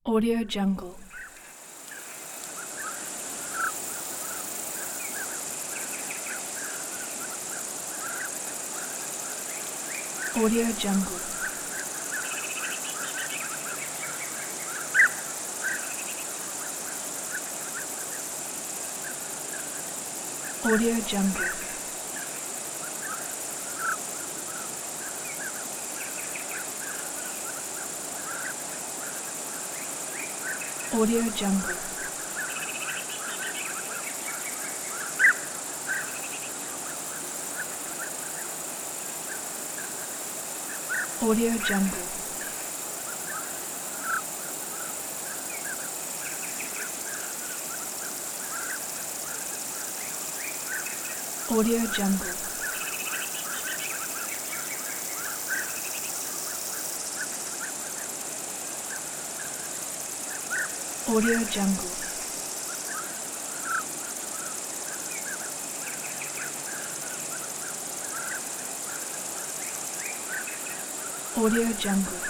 Audio Jungle. Audio Jungle. Audio Jungle. Audio Jungle. Audio Jungle. Audio Jungle. Audio Jungle. Audio Jungle.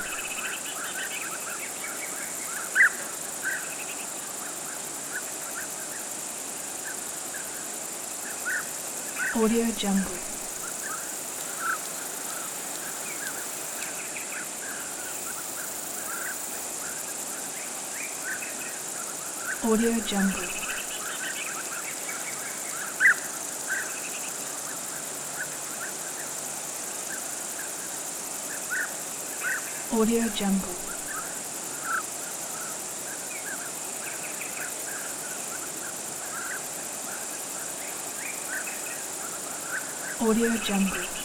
Audio Jungle. Audio Jungle. Audio Jungle. Audio Jungle.